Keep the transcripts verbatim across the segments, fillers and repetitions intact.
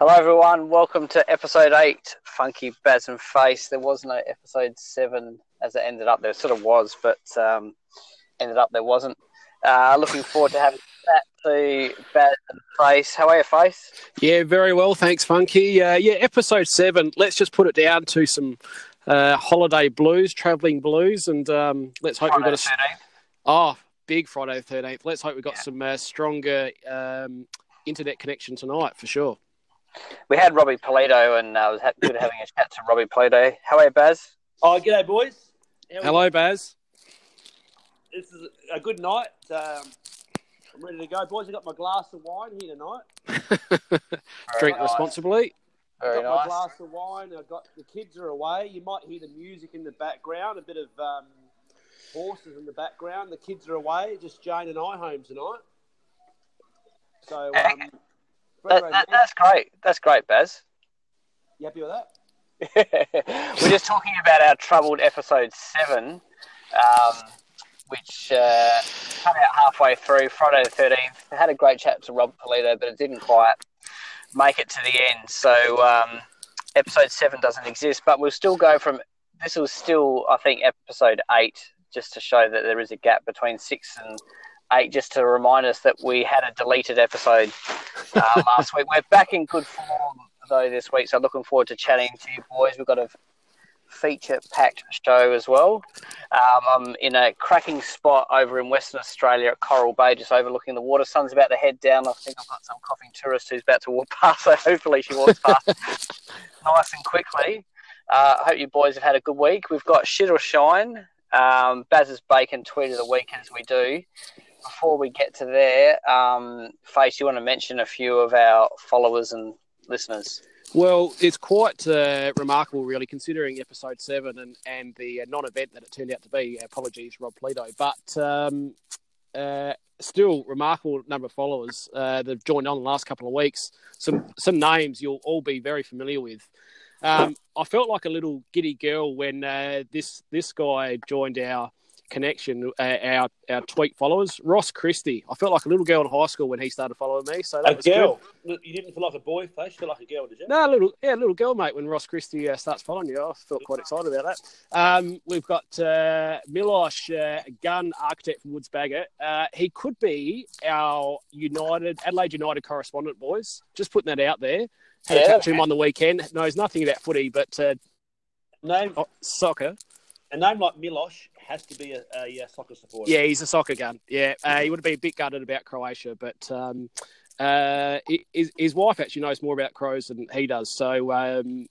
Hello, everyone. Welcome to episode eight, Funky Baz and Face. There was no episode seven as it ended up. There sort of was, but um, ended up there wasn't. Uh, looking forward to having that to Baz and Face. How are you, Face? Yeah, very well. Thanks, Funky. Uh, yeah, episode seven. Let's just put it down to some uh, holiday blues, travelling blues, and um, let's hope Friday we've got a... thirteenth. Oh, big Friday the thirteenth. Let's hope we've got Yeah. some uh, stronger um, internet connection tonight, for sure. We had Robbie Polito, and uh, it was good having a chat to Robbie Polito. How are you, Baz? Oh, g'day, boys. How Hello, Baz. This is a good night. Um, I'm ready to go, boys. I've got my glass of wine here tonight. Drink nice. responsibly. Very I've got nice. my glass of wine. I've got the kids are away. You might hear the music in the background, a bit of um, horses in the background. The kids are away. Just Jane and I home tonight. So, um, That, that, that's great. That's great, Baz. you happy with that? We're just talking about our troubled episode seven, um, which uh, came out halfway through, Friday the thirteenth. I had a great chat to Rob Polito, but it didn't quite make it to the end. So um, episode seven doesn't exist, but we'll still go from, this was still, I think, episode eight, just to show that there is a gap between six and eight, just to remind us that we had a deleted episode uh, last week. We're back in good form, though, this week, so looking forward to chatting to you boys. We've got a feature-packed show as well. Um, I'm in a cracking spot over in Western Australia at Coral Bay, just overlooking the water. Sun's about to head down. I think I've got some coughing tourist who's about to walk past, so hopefully she walks past nice and quickly. Uh, I hope you boys have had a good week. We've got Shit or Shine, um, Baz's Bacon Tweet of the Week, as we do. Before we get to there, um, Face, you want to mention a few of our followers and listeners? Well, it's quite uh, remarkable, really, considering episode seven and, and the uh, non-event that it turned out to be. Apologies, Rob Polito. But um, uh, still, remarkable number of followers uh, that have joined on the last couple of weeks. Some some names you'll all be very familiar with. Um, I felt like a little giddy girl when uh, this this guy joined our connection, uh, our our tweet followers. Ross Christie. I felt like a little girl in high school when he started following me. So that A was girl. good. You didn't feel like a boy, Face? You feel like a girl, did you? No, little yeah, little girl, mate. When Ross Christie uh, starts following you, I felt quite excited about that. Um, we've got uh, Milosh, uh, gun architect from Woods Bagot. Uh, he could be our United Adelaide United correspondent, boys. Just putting that out there. Had Yeah, a chat to him on the weekend. Knows nothing about footy, but uh, Name, oh, soccer. a name like Milosh has to be a, a, a soccer supporter. Yeah, he's a soccer gun. Yeah, uh, he would have been a bit gutted about Croatia, but um, uh, his, his wife actually knows more about Crows than he does. So, um,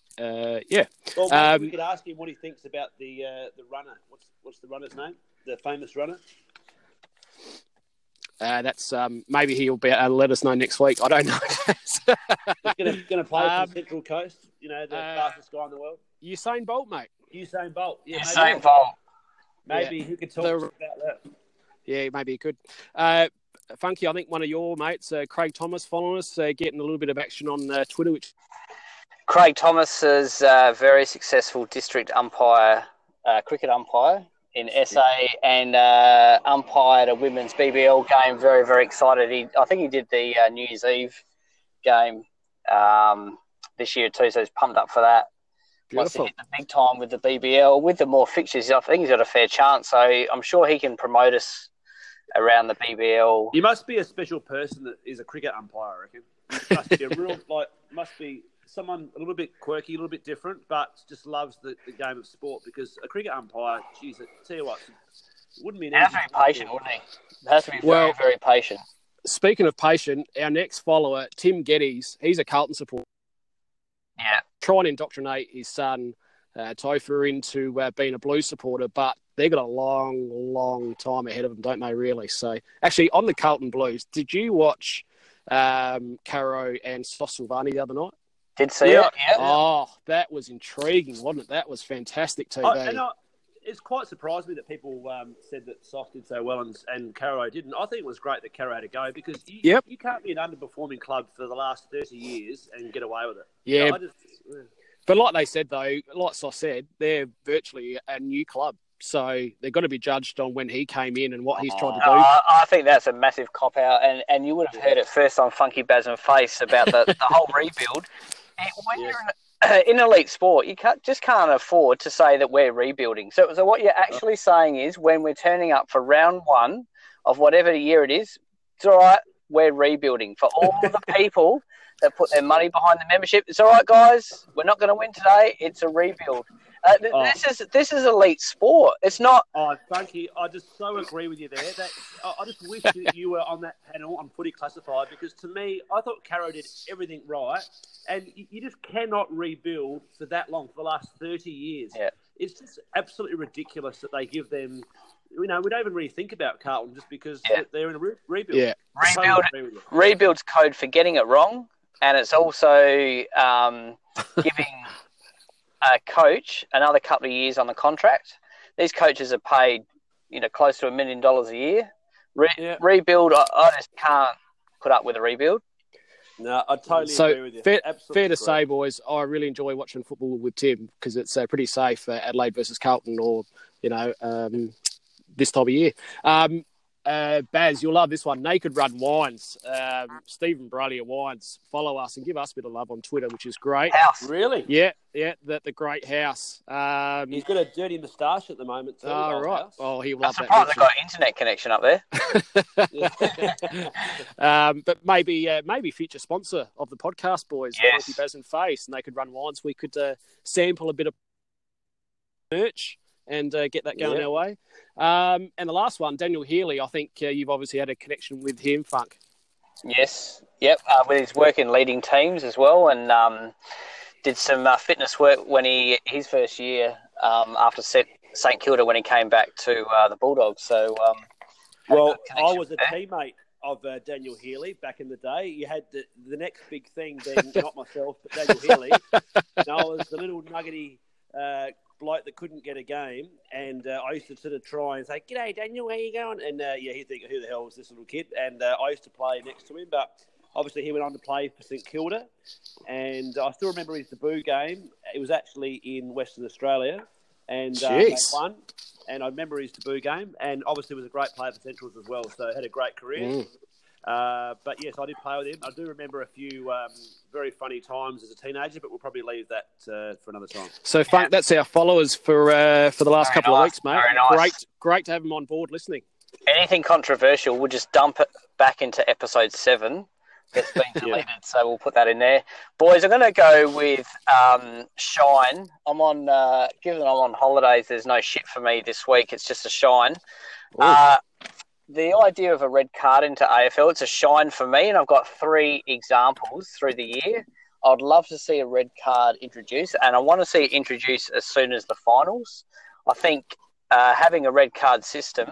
uh, yeah. Well, maybe Um, we could ask him what he thinks about the uh, the runner. What's what's the runner's name? The famous runner? Uh, that's um, maybe he'll be able to let us know next week. I don't know. He's going to play Um, for the Central Coast, you know, the uh, fastest guy in the world. Usain Bolt, mate. Usain Bolt. Yeah, Usain maybe, Bolt. maybe Yeah. who could talk The- about that? Yeah, maybe he could. Uh, Funky, I think one of your mates, uh, Craig Thomas, following us, uh, getting a little bit of action on uh, Twitter, which Craig Thomas is a very successful district umpire, uh, cricket umpire in S A, and uh, umpired a women's B B L game. Very, very excited. He, I think he did the uh, New Year's Eve game um, this year too, so he's pumped up for that. Wants to beautiful. hit the big time with the B B L. With the more fixtures, I think he's got a fair chance, so I'm sure he can promote us around the B B L. You must be a special person that is a cricket umpire, I reckon. You must be a real, like, must be someone a little bit quirky, a little bit different, but just loves the, the game of sport, because a cricket umpire, geez, I tell you what, it wouldn't be an He has easy to be job. patient, wouldn't he? He has to be very, Well- very patient. Speaking of patient, our next follower, Tim Geddes, he's a Carlton supporter, Yeah. trying to indoctrinate his son, uh, Topher, into uh, being a Blues supporter, but they've got a long, long time ahead of them, don't they, really? So, actually, on the Carlton Blues, did you watch um, Caro and Sos Silvani the other night? Did see Yeah. it? Yeah. Oh, that was intriguing, wasn't it? That was fantastic T V. I, and I, it's quite surprised me that people um, said that Soft did so well and, and Caro didn't. I think it was great that Caro had to go, because you, Yep. you can't be an underperforming club for the last thirty years and get away with it. Yeah. So I just, But like they said, though, like Sos said, they're virtually a new club. So they've got to be judged on when he came in and what he's tried to do. Uh, I think that's a massive cop-out, and, and you would have heard it first on Funky Baz and Face about the, the whole rebuild. And when Yes. you're in, in elite sport, you can't, just can't afford to say that we're rebuilding. So, so what you're actually saying is when we're turning up for round one of whatever year it is, it's all right, we're rebuilding. For all the people that put their money behind the membership, it's all right, guys, we're not going to win today, it's a rebuild. Uh, th- Oh. This is this is elite sport. It's not. Oh, thank you. I just so agree with you there. That I I just wish that you were on that panel on Footy Classified, because to me, I thought Caro did everything right, and you, you just cannot rebuild for that long, for the last thirty years. Yeah. It's just absolutely ridiculous that they give them. You know, we don't even really think about Carlton just because Yeah. they're in a re- rebuild. Yeah. Totally Rebuild. agree with you. Rebuild's code for getting it wrong, and it's also um, giving a coach another couple of years on the contract. These coaches are paid, you know, close to a million dollars a year. Re- Yeah. Rebuild, I, I just can't put up with a rebuild. No, I totally So agree with you. fair, Absolutely fair to agree. say, boys, I really enjoy watching football with Tim because it's uh, pretty safe, uh, Adelaide versus Carlton, or you know, um, this time of year. Um, uh, Baz, you'll love this one. Naked Run Wines. Um, Stephen Bradley of Wines. Follow us and give us a bit of love on Twitter, which is great. House. Really? Yeah, yeah, the, the great house. Um, He's got a dirty moustache at the moment, too. oh, old right. house. Oh, he'll I'm love that. surprised they've mention. got an internet connection up there. um, but maybe uh, maybe future sponsor of the podcast, boys. Yes. Funky Baz and Face, and they could run wines. We could uh, sample a bit of merch and uh, get that going Yeah. our way. Um, and the last one, Daniel Healy. I think uh, you've obviously had a connection with him, Funk. Yes, yep, uh, with his work in leading teams as well, and um, did some uh, fitness work when he his first year um, after St Kilda when he came back to uh, the Bulldogs. So, um, had a Well, good I connection was a there. teammate of uh, Daniel Healy back in the day. You had the, the next big thing being not myself, but Daniel Healy. And I was the little nuggety uh, bloke that couldn't get a game, and uh, I used to sort of try and say, "G'day, Daniel, how you going?" And uh, yeah, he'd think, "Who the hell is this little kid?" And uh, I used to play next to him, but obviously he went on to play for St Kilda, and I still remember his debut game. It was actually in Western Australia, and uh, they Jeez. won. And I remember his debut game, and obviously was a great player for Centrals as well, so had a great career. Mm. Uh, but yes, I did play with him. I do remember a few um, very funny times as a teenager, but we'll probably leave that uh, for another time. So, Funk, that's our followers for uh, for the last Very couple of nice, weeks, mate. very nice. Great, great to have them on board listening. Anything controversial, we'll just dump it back into episode seven that's been deleted. So we'll put that in there. Boys, I'm going to go with um, Shine. I'm on, uh, given I'm on holidays, there's no shit for me this week. It's just a Shine. Uh, the idea of a red card into A F L, it's a Shine for me, and I've got three examples through the year. I'd love to see a red card introduced, and I want to see it introduced as soon as the finals. I think uh, having a red card system,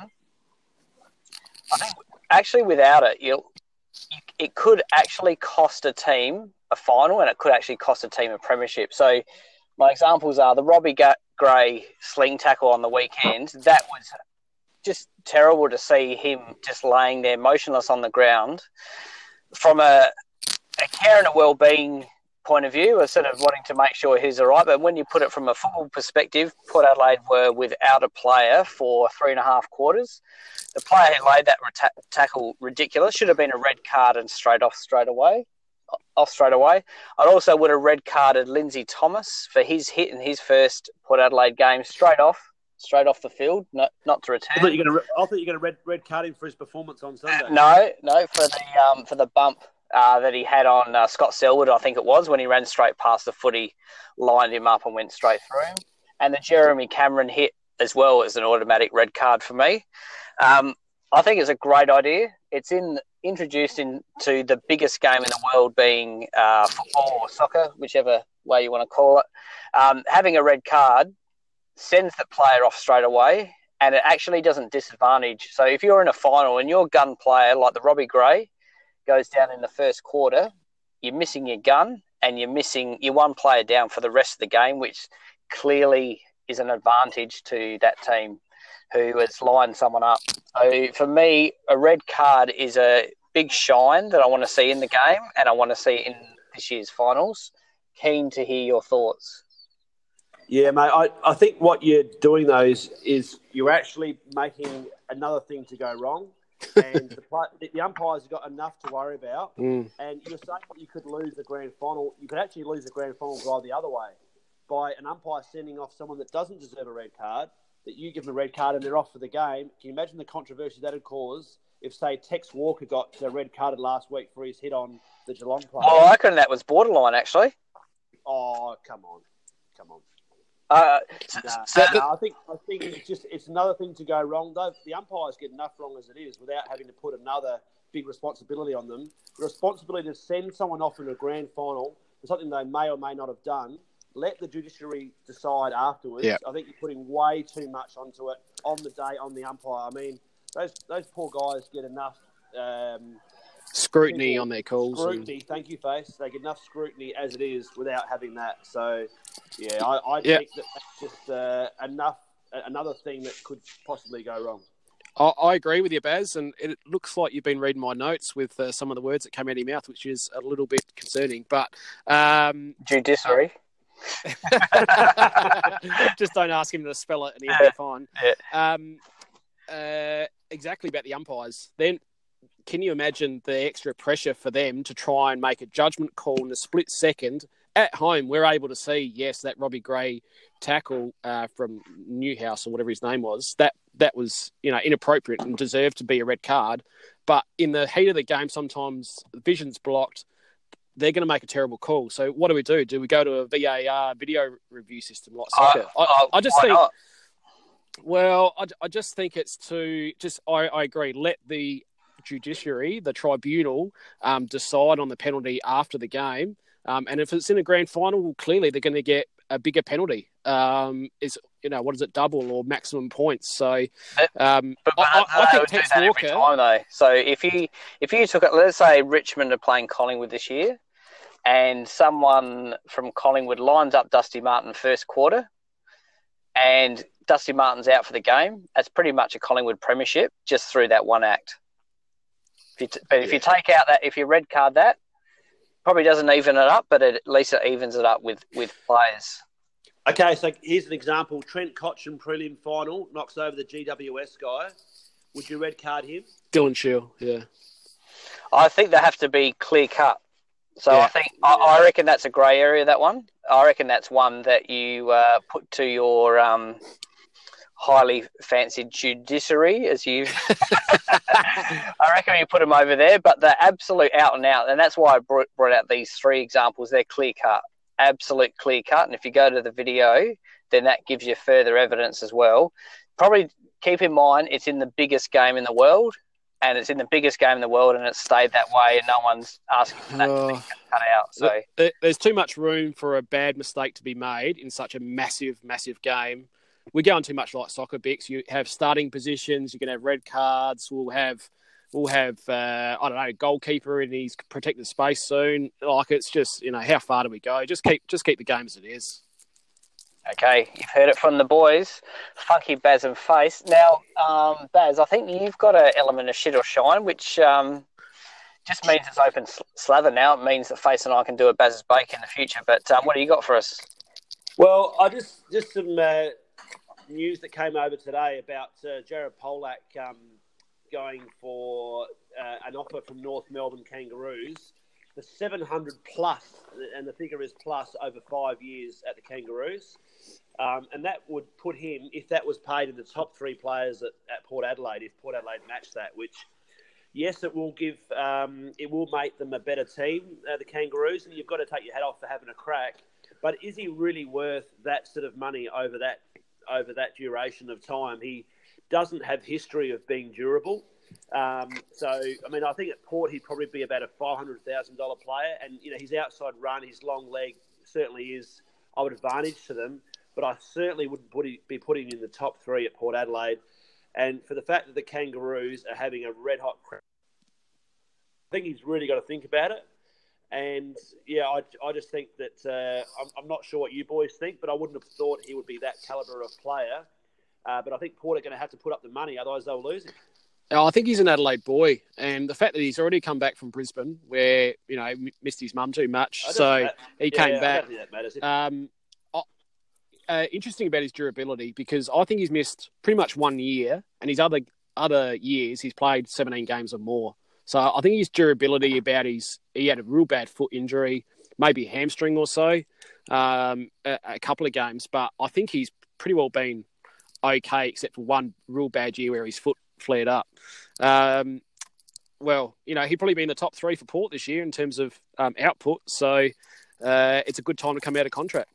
I think actually without it, you'll, you, it could actually cost a team a final, and it could actually cost a team a premiership. So my examples are the Robbie Ga- Gray sling tackle on the weekend. That was just terrible to see him just laying there motionless on the ground. From a, a care and a well-being point of view, of sort of wanting to make sure he's all right. But when you put it from a football perspective, Port Adelaide were without a player for three and a half quarters. The player who laid that reta- tackle ridiculous should have been a red card and straight off straight away. Off straight away. I also would have red carded Lindsay Thomas for his hit in his first Port Adelaide game straight off, straight off the field, not not to return. I thought you were going to red red card him for his performance on Sunday. No, no, for the um, for the bump uh, that he had on uh, Scott Selwood, I think it was, when he ran straight past the footy, lined him up and went straight through him. And the Jeremy Cameron hit as well as an automatic red card for me. Um, I think it's a great idea. It's in introduced into the biggest game in the world, being uh, football or soccer, whichever way you want to call it. Um, having a red card sends the player off straight away, and it actually doesn't disadvantage. So if you're in a final and your gun player, like the Robbie Gray, goes down in the first quarter, you're missing your gun and you're missing your one player down for the rest of the game, which clearly is an advantage to that team who has lined someone up. So for me, a red card is a big shine that I want to see in the game, and I want to see in this year's finals. Keen to hear your thoughts. Yeah, mate. I, I think what you're doing though is, is you're actually making another thing to go wrong, and the, play, the, the umpires have got enough to worry about. Mm. And you're saying that you could lose the grand final. You could actually lose the grand final by the other way, by an umpire sending off someone that doesn't deserve a red card, that you give them a red card and they're off for the game. Can you imagine the controversy that would cause if, say, Tex Walker got uh, red carded last week for his hit on the Geelong player? Oh, I reckon that was borderline, actually. Oh, come on. Come on. Uh, Nah, so, nah, I think I think it's just it's another thing to go wrong. Though the umpires get enough wrong as it is without having to put another big responsibility on them. The responsibility to send someone off in a grand final for something they may or may not have done. Let the judiciary decide afterwards. Yeah. I think you're putting way too much onto it on the day on the umpire. I mean, those those poor guys get enough um, Scrutiny people- on their calls. Scrutiny, and- thank you, Face. They get enough scrutiny as it is without having that. So, yeah, I, I Yeah. think that that's just uh, enough. Another thing that could possibly go wrong. I, I agree with you, Baz, and it looks like you've been reading my notes with uh, some of the words that came out of your mouth, which is a little bit concerning. But um, judiciary. just don't ask him to spell it, and he'll Yeah. be fine. Yeah. Um, uh, exactly about the umpires. Then, can you imagine the extra pressure for them to try and make a judgment call in a split second? At home, we're able to see, yes, that Robbie Gray tackle uh, from Newhouse or whatever his name was, that that was, you know, inappropriate and deserved to be a red card. But in the heat of the game, sometimes the vision's blocked. They're going to make a terrible call. So what do we do? Do we go to a V A R video review system like soccer? Uh, I, uh, I just why think... not? Well, I, I just think it's to just. I, I agree. Let the judiciary, the tribunal, um, decide on the penalty after the game. Um, and if it's in a grand final, well, clearly they're going to get a bigger penalty. Um, is you know what is it, double or maximum points? So, um, But, but I, I, I they think would do Tex that every Walker. time, though. So if you if you took it, let's say Richmond are playing Collingwood this year, and someone from Collingwood lines up Dusty Martin first quarter, and Dusty Martin's out for the game, that's pretty much a Collingwood premiership just through that one act. If you t- but if you take out that, if you red card that, probably doesn't even it up, but it, at least it evens it up with, with players. Okay, so here's an example. Trent Cotchin prelim final knocks over the G W S guy. Would you red card him? Dylan Shield, yeah. I think they have to be clear cut. So Yeah. I think I, I reckon that's a grey area. That one, I reckon that's one that you uh, put to your um, highly fancied judiciary, as you. I reckon you put them over there, but the absolute out and out, and that's why I brought, brought out these three examples. They're clear cut, absolute clear cut, and if you go to the video, then that gives you further evidence as well. Probably keep in mind it's in the biggest game in the world. And it's in the biggest game in the world, and it's stayed that way, and no one's asking for that to be Oh. cut out. So There- There's too much room for a bad mistake to be made in such a massive, massive game. We're going too much like soccer, Bix. You have starting positions. You can have red cards. We'll have, we'll have, uh, I don't know, goalkeeper in his protected space soon. Like it's just, you know, how far do we go? Just keep, just keep the game as it is. okay, you've heard it from the boys, Funky Baz and Face. Now, um, Baz, I think you've got an element of shit or shine, which um, just means it's open sl- slather now. It means that Face and I can do a Baz's Bake in the future. But um, what do you got for us? Well, I just just some uh, news that came over today about uh, Jared Polak um, going for uh, an offer from North Melbourne Kangaroos for seven hundred plus, and the figure is plus over five years at the Kangaroos. Um, and that would put him, if that was paid, in the top three players at, at Port Adelaide, if Port Adelaide matched that, which, yes, it will give, um, it will make them a better team, uh, the Kangaroos, and you've got to take your hat off for having a crack. But is he really worth that sort of money over that over that duration of time? He doesn't have history of being durable. Um, so, I mean, I think at Port he'd probably be about a five hundred thousand dollars player, and you know his outside run, his long leg certainly is of advantage to them. But I certainly wouldn't put him, be putting him in the top three at Port Adelaide. And for the fact that the Kangaroos are having a red hot crack, I think he's really got to think about it. And yeah, I, I just think that uh, I'm, I'm not sure what you boys think, but I wouldn't have thought he would be that calibre of player. Uh, but I think Port are going to have to put up the money, otherwise they'll lose him. Oh, I think he's an Adelaide boy, and the fact that he's already come back from Brisbane, where you know missed his mum too much, I don't so think that- he yeah, came I back. don't think that matters. Um, I, uh, interesting about his durability because I think he's missed pretty much one year, and his other other years he's played seventeen games or more. So I think his durability about his he had a real bad foot injury, maybe a hamstring or so, um, a, a couple of games, but I think he's pretty well been okay, except for one real bad year where his foot flared up. Um, well, you know, he'd probably be in the top three for Port this year in terms of um, output, so uh, it's a good time to come out of contract.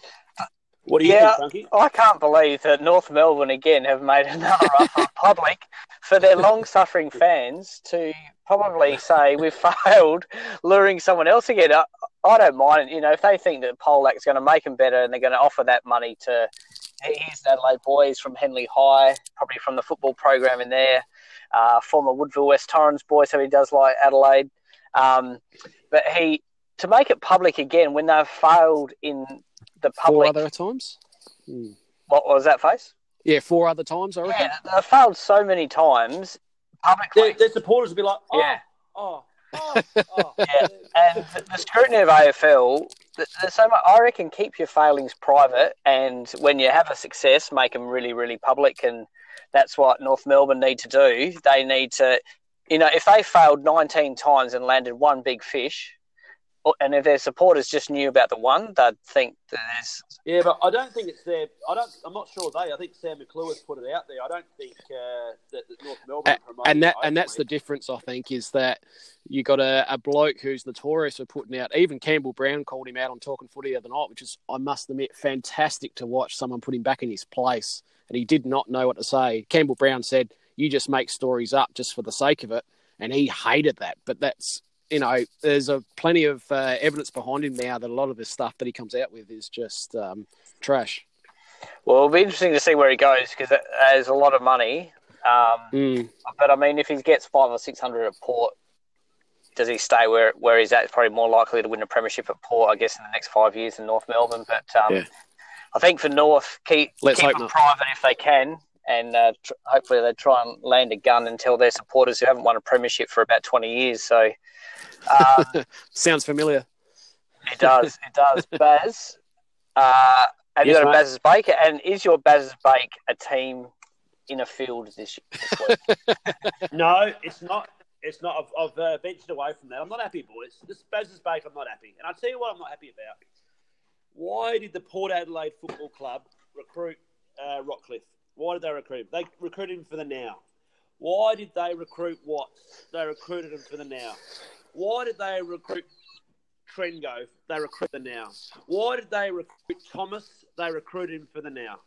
What do you yeah, think, Frankie? I can't believe that North Melbourne again have made another offer public for their long-suffering fans to probably say we've failed, luring someone else again. I, I don't mind, you know, if they think that Polak's going to make them better and they're going to offer that money to here's the Adelaide boys from Henley High, probably from the football program in there, uh, former Woodville West Torrens boy, so he does like Adelaide. Um, but he to make it public again when they've failed in the public. Four other times? Hmm. What was that face? Yeah, four other times, I reckon. Yeah, they've failed so many times publicly. Their, their supporters will be like, oh, Yeah. oh, oh, oh. Yeah, and the scrutiny of A F L, there's so much, I reckon keep your failings private, and when you have a success, make them really, really public, and that's what North Melbourne need to do. They need to, you know, if they failed nineteen times and landed one big fish, and if their supporters just knew about the one, they'd think that there's... Yeah, but I don't think it's their... I don't, I'm not sure they... I think Sam McClure's put it out there. I don't think uh, that, that North Melbourne... And, and that and that's the difference, I think, is that you got a, a bloke who's notorious for putting out... Even Campbell Brown called him out on Talking Footy the other night, which is, I must admit, fantastic to watch someone put him back in his place. And he did not know what to say. Campbell Brown said, you just make stories up just for the sake of it. And he hated that. But that's... You know, there's a plenty of uh, evidence behind him now that a lot of this stuff that he comes out with is just um, trash. Well, it'll be interesting to see where he goes because there's a lot of money. Um, mm. But, I mean, if he gets five or six hundred at Port, does he stay where where he's at? He's probably more likely to win a premiership at Port, I guess, in the next five years than North Melbourne. But um, yeah. I think for North, keep, Let's keep hope them not. private if they can. And uh, tr- hopefully they try and land a gun and tell their supporters who haven't won a premiership for about twenty years. So um, sounds familiar. It does. It does. Baz, uh, have Yes, you got a mate. Baz's Bake? And is your Baz's Bake a team in a field this, this week? No, it's not. It's not. I've, I've uh, ventured away from that. I'm not happy, boys. This Baz's Bake, I'm not happy. And I'll tell you what I'm not happy about. Why did the Port Adelaide Football Club recruit uh, Rockcliffe? Why did they recruit him? They recruited him for the now. Why did they recruit Watts? They recruited him for the now. Why did they recruit Trengo? They recruited the now. Why did they recruit Thomas? They recruited him for the now.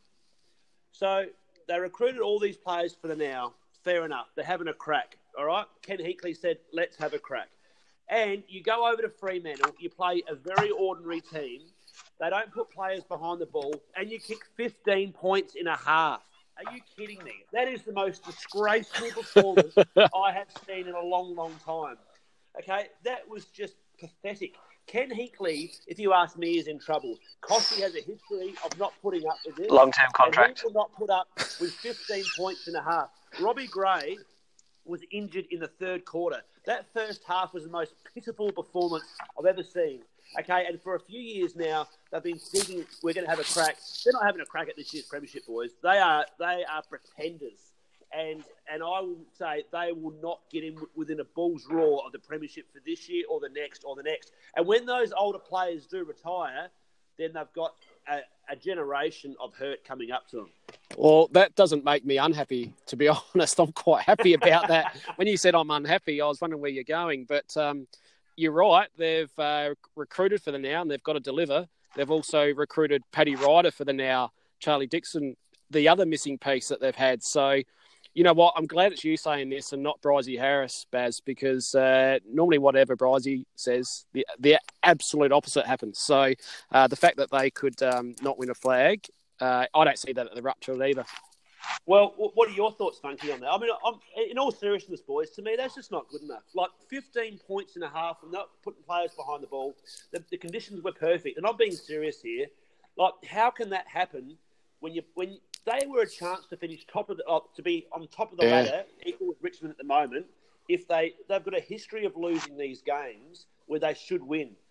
So they recruited all these players for the now. Fair enough. They're having a crack. All right? Ken Hinkley said, let's have a crack. And you go over to Fremantle, you play a very ordinary team. They don't put players behind the ball, and you kick fifteen points in a half. Are you kidding me? That is the most disgraceful performance I have seen in a long, long time. Okay, that was just pathetic. Ken Hinkley, if you ask me, is in trouble. Cossey has a history of not putting up with it. Long-term contract. And he will not put up with fifteen points and a half. Robbie Gray was injured in the third quarter. That first half was the most pitiful performance I've ever seen. Okay, and for a few years now, they've been thinking we're going to have a crack. They're not having a crack at this year's premiership, boys. They are they are pretenders, and and I will say they will not get in within a bull's roar of the premiership for this year or the next or the next. And when those older players do retire, then they've got a, a generation of hurt coming up to them. Well, that doesn't make me unhappy, to be honest. I'm quite happy about that. When you said I'm unhappy, I was wondering where you're going, but. Um... You're right. They've uh, recruited for the now and they've got to deliver. They've also recruited Paddy Ryder for the now, Charlie Dixon, the other missing piece that they've had. So, you know what? I'm glad it's you saying this and not Brizzy Harris, Baz, because uh, normally whatever Brizzy says, the the absolute opposite happens. So uh, the fact that they could um, not win a flag, uh, I don't see that at the rupture either. Well, what are your thoughts, Funky, on that? I mean, I'm, in all seriousness, boys, to me, that's just not good enough. Like, fifteen points and a half and not putting players behind the ball. The, the conditions were perfect. And I'm being serious here. Like, how can that happen when you when they were a chance to finish top of the uh, to be on top of the Yeah. ladder, equal with Richmond at the moment? If they they've got a history of losing these games where they should win.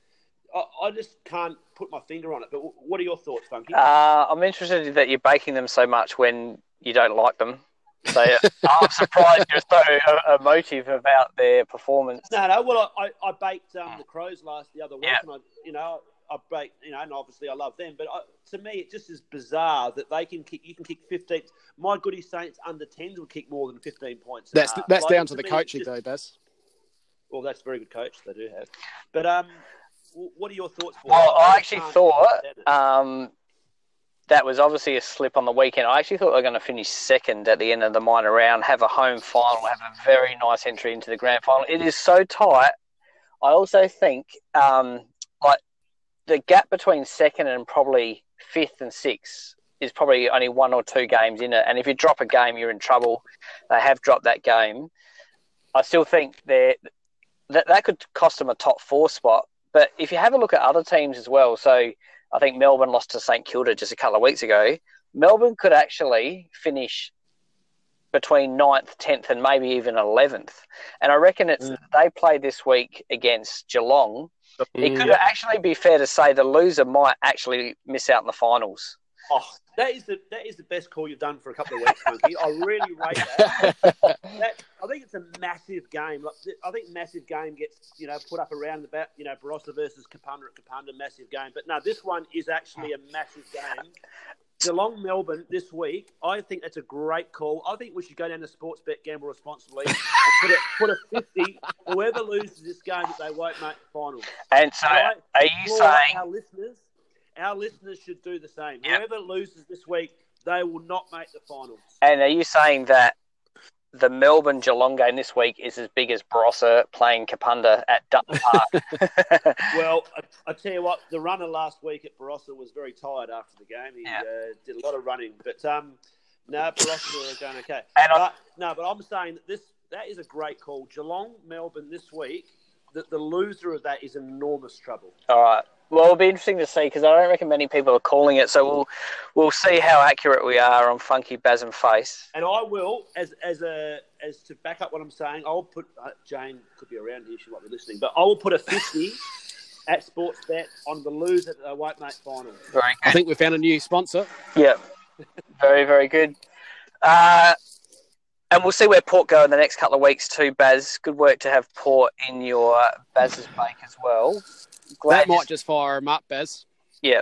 I, I just can't put my finger on it. But what are your thoughts, Funky? Uh, I'm interested that you're baking them so much when you don't like them. So I'm surprised you're so emotive about their performance. No, no. Well, I, I baked um, the Crows last the other week, Yeah. and I, you know, I baked, you know, and obviously I love them. But I, to me, it just is bizarre that they can kick. You can kick fifteen. My goody Saints under tens would kick more than fifteen points. That's uh, that's like, down to, to the me, coaching, just, though, Baz. Well, that's a very good coach they do have. But um, what are your thoughts? For Well, I I actually thought um, that was obviously a slip on the weekend. I actually thought they were going to finish second at the end of the minor round, have a home final, have a very nice entry into the grand final. It is so tight. I also think um, like the gap between second and probably fifth and sixth is probably only one or two games in it. And if you drop a game, you're in trouble. They have dropped that game. I still think they're, that that could cost them a top four spot. But if you have a look at other teams as well, so I think Melbourne lost to St Kilda just a couple of weeks ago. Melbourne could actually finish between ninth, tenth, and maybe even eleventh. And I reckon it's mm. they played this week against Geelong. Mm, it could yeah. actually be fair to say the loser might actually miss out in the finals. Oh, that is the that is the best call you've done for a couple of weeks, Funky. I really rate that. that. I think it's a massive game. Like, I think massive game gets you know put up around the bat. You know, Barossa versus Kapunda at Kapunda, massive game. But no, this one is actually a massive game. Geelong Melbourne this week. I think that's a great call. I think we should go down to Sportsbet, gamble responsibly, and put a put a fifty. Whoever loses this game, that they won't make the finals. And so, right? are you saying our listeners? Our listeners should do the same. Yep. Whoever loses this week, they will not make the finals. And are you saying that the Melbourne Geelong game this week is as big as Barossa playing Kapunda at Dutton Park? Well, I, I tell you what, the runner last week at Barossa was very tired after the game. He yeah. uh, did a lot of running, but um, no, Barossa are going okay. And but, no, but I'm saying that this that is a great call. Geelong Melbourne this week. That the loser of that is in enormous trouble. All right. Well, it'll be interesting to see because I don't reckon many people are calling it. So we'll we'll see how accurate we are on Funky Baz and Face. And I will, as as a as to back up what I'm saying, I'll put uh, Jane could be around here; she might be listening. But I will put a fifty at Sportsbet on the loser that they won't make finals. Very good. I think we found a new sponsor. Yeah, very very good. Uh, and we'll see where Port go in the next couple of weeks too, Baz. Good work to have Port in your Baz's bake as well. Glad that might just fire him up, Baz. Yeah.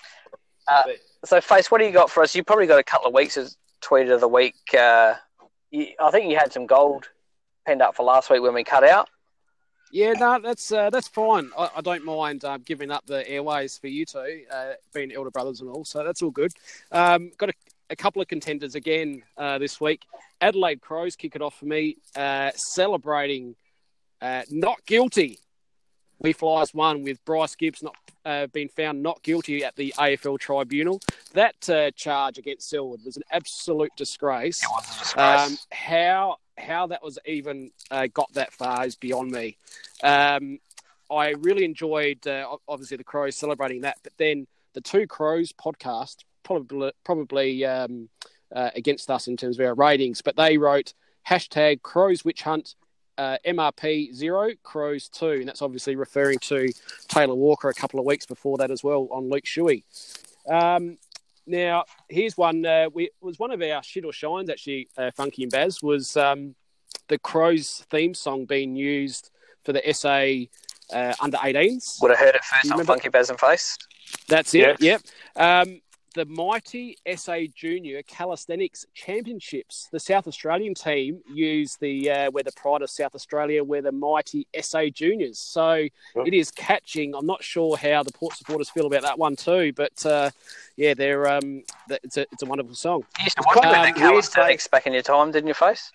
Uh, so, Face, what do you got for us? You probably got a couple of weeks as tweet of the week. Uh, you, I think you had some gold penned up for last week when we cut out. Yeah, no, that's uh, that's fine. I, I don't mind uh, giving up the airways for you two, uh, being elder brothers and all, so that's all good. Um, got a, a couple of contenders again uh, this week. Adelaide Crows kick it off for me, uh, celebrating uh, not guilty. We Flyers won with Bryce Gibbs not uh, being found not guilty at the A F L tribunal. That uh, charge against Selwood was an absolute disgrace. It was a disgrace. Um, how how that was even uh, got that far is beyond me. Um, I really enjoyed, uh, obviously, the Crows celebrating that, but then the Two Crows podcast, probably probably um, uh, against us in terms of our ratings, but they wrote hashtag Crows Witch Hunt. Uh, M R P zero, Crows two, and that's obviously referring to Taylor Walker a couple of weeks before that as well on Luke Shuey. Um, now, here's one. Uh, we, it was one of our shit or shines, actually, uh, Funky and Baz, was um, the Crows theme song being used for the S A uh, under eighteens. Would have heard it first on Funky Baz and Face. That's it, yep. yep. Um, the mighty S A Junior Calisthenics Championships. The South Australian team used the uh, we're the pride of South Australia. We're the mighty S A Juniors. So it is catching. I'm not sure how the Port supporters feel about that one too, but uh, yeah, they're um, it's a it's a wonderful song. You used to watch um, the calisthenics back in your time, didn't you, Face?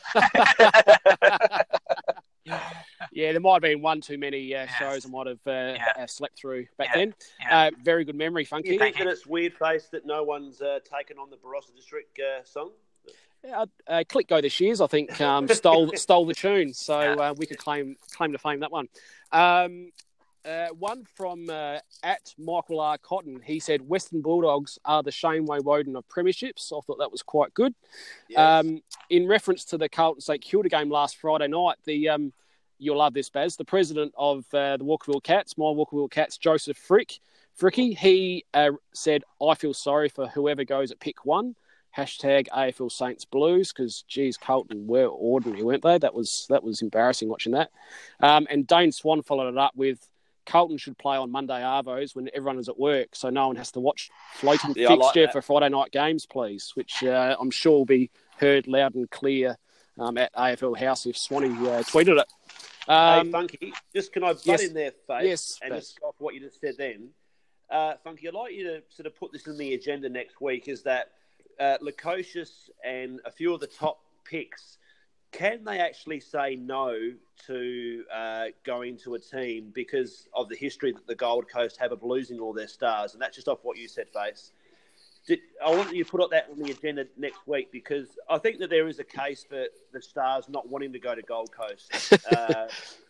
Yeah, there might have been one too many uh, yes. shows I might have uh, yeah. uh, slept through back yeah. then. Yeah. Uh, very good memory, Funky. You think that it's weird, Face, that no one's uh, taken on the Barossa District uh, song? Yeah, uh, Click Go the Shears, I think, um, stole stole the tune, so uh, we could claim claim to fame that one. Um, uh, one from uh, at Michael R. Cotton. He said, Western Bulldogs are the Shaneway Woden of premierships. I thought that was quite good. Yes. Um, in reference to the Carlton St Kilda game last Friday night, the um, you'll love this, Baz. The president of uh, the Walkerville Cats, my Walkerville Cats, Joseph Frick, Fricky, he uh, said, I feel sorry for whoever goes at pick one. Hashtag A F L Saints Blues, because, geez, Carlton were ordinary, weren't they? That was that was embarrassing watching that. Um, and Dane Swan followed it up with, Carlton should play on Monday Arvos when everyone is at work, so no one has to watch floating yeah, fixture like for Friday night games, please, which uh, I'm sure will be heard loud and clear um, at A F L House if Swanee uh, tweeted it. Um, hey, Funky, just can I butt yes, in there, Faith, yes, and Baz. just off what you just said then? Uh, Funky, I'd like you to sort of put this in the agenda next week, is that uh, Lukosius and a few of the top picks, can they actually say no to uh, going to a team because of the history that the Gold Coast have of losing all their stars? And that's just off what you said, Face. Did, I want you to put that on the agenda next week, because I think that there is a case for the Stars not wanting to go to Gold Coast. uh,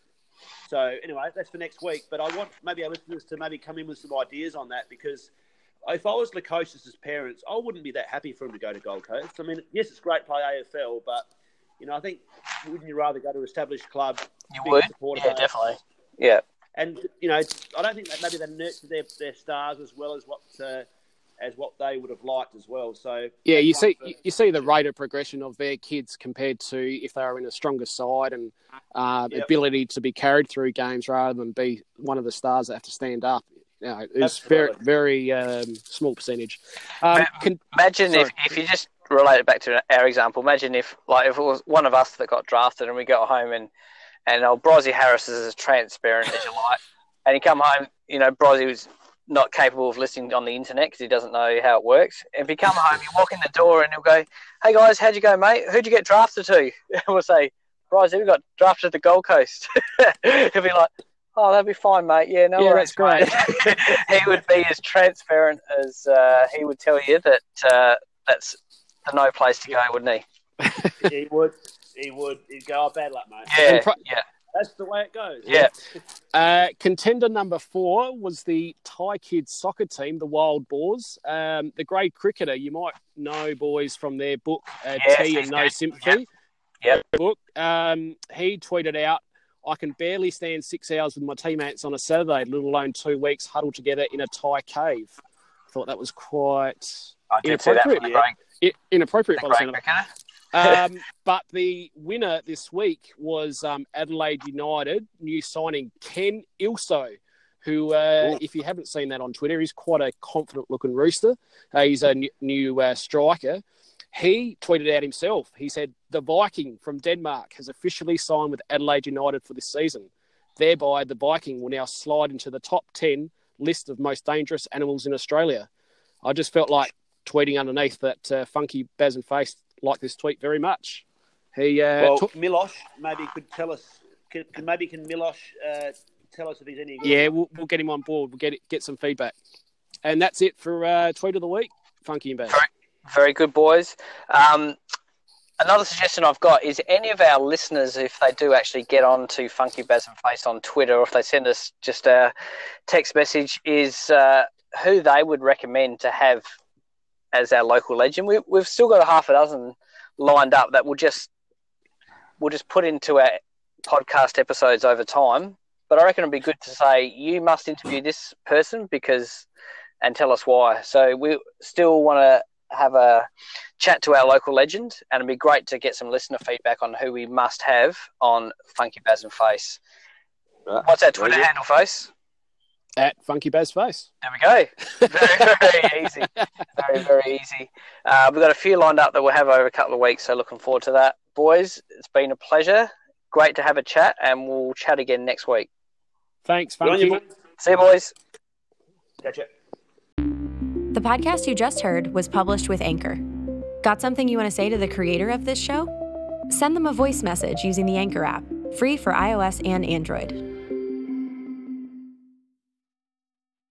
so anyway, that's for next week. But I want maybe our listeners to maybe come in with some ideas on that, because if I was Lukosius' parents, I wouldn't be that happy for him to go to Gold Coast. I mean, yes, it's great to play A F L, but you know, I think, wouldn't you rather go to an established club? You would? Yeah, definitely. Yeah. And, you know, I don't think that maybe they nurture their, their stars as well as what uh, as what they would have liked as well. So yeah, you see for... you see the rate of progression of their kids compared to if they were in a stronger side and uh, yep. ability to be carried through games rather than be one of the stars that have to stand up. You know, it's very, very um, small percentage. Um, can, Imagine if, if you just relate it back to our example. Imagine if, like, if it was one of us that got drafted and we go home and and old Brozzy Harris is as transparent as you like, and you come home, you know, Brozzy was not capable of listening on the internet because he doesn't know how it works. If you come home, you walk in the door and he'll go, "Hey guys, how'd you go, mate? Who'd you get drafted to?" And we'll say, "Brozzy, we got drafted to the Gold Coast." He'll be like, "Oh, that'd be fine, mate. Yeah, no yeah, worries, that's great." He would be as transparent as uh, he would tell you that uh, that's the no place to go, wouldn't he? He would. He would. He'd go, "Oh, bad luck, mate." Yeah, pro- yeah. That's the way it goes. Yeah. Uh, contender number four was the Thai kids soccer team, the Wild Boars. Um, the grade cricketer, you might know, boys, from their book, uh, yes, Tea and No good. Sympathy. Yep. Yep. Book. Um, he tweeted out, "I can barely stand six hours with my teammates on a Saturday, let alone two weeks huddled together in a Thai cave." I thought that was quite I did inappropriate. That yeah. It, inappropriate, the by the cricketer. um, but the winner this week was um, Adelaide United new signing Ken Ilso, who, uh, if you haven't seen that on Twitter, he's quite a confident-looking rooster. Uh, he's a n- new uh, striker. He tweeted out himself. He said, "The Viking from Denmark has officially signed with Adelaide United for this season. Thereby, the Viking will now slide into the top ten list of most dangerous animals in Australia." I just felt like tweeting underneath that uh, Funky Baz and Face like this tweet very much. He uh, well, took... Milosh maybe could tell us. Can, can maybe can Milosh uh, tell us if he's any good? Yeah, we'll, we'll get him on board. We'll get it, get some feedback, and that's it for uh, tweet of the week. Funky and Baz. Very, very good, boys. Um, another suggestion I've got is any of our listeners, if they do actually get on to Funky Baz and Face on Twitter, or if they send us just a text message, is uh, who they would recommend to have as our local legend. We, we've still got a half a dozen lined up that we'll just we'll just put into our podcast episodes over time. But I reckon it'd be good to say you must interview this person because and tell us why. So we still want to have a chat to our local legend, and it'd be great to get some listener feedback on who we must have on Funky Baz and Face. Right. What's our Twitter handle, Face? At Funky Baz Face. There we go. Very, very easy. Very, very easy. Uh, we've got a few lined up that we'll have over a couple of weeks, so looking forward to that. Boys, it's been a pleasure. Great to have a chat, and we'll chat again next week. Thanks, Funky. See you, boys. Catch you. The podcast you just heard was published with Anchor. Got something you want to say to the creator of this show? Send them a voice message using the Anchor app, free for iOS and Android.